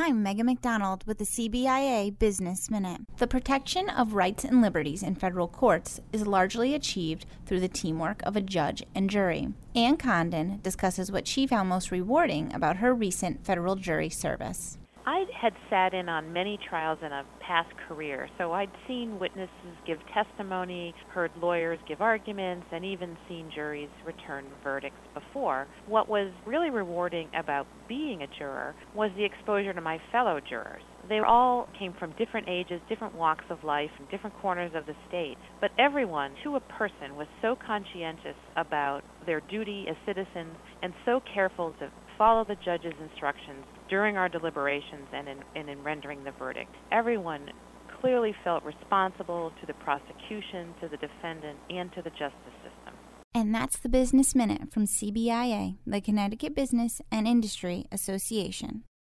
I'm Megan McDonald with the CBIA Business Minute. The protection of rights and liberties in federal courts is largely achieved through the teamwork of a judge and jury. Ann Condon discusses what she found most rewarding about her recent federal jury service. I had sat in on many trials in a past career, so I'd seen witnesses give testimony, heard lawyers give arguments, and even seen juries return verdicts before. What was really rewarding about being a juror was the exposure to my fellow jurors. They all came from different ages, different walks of life, and different corners of the state, but everyone, to a person, was so conscientious about their duty as citizens and so careful to follow the judge's instructions during our deliberations and in rendering the verdict. Everyone clearly felt responsible to the prosecution, to the defendant, and to the justice system. And that's the Business Minute from CBIA, the Connecticut Business and Industry Association.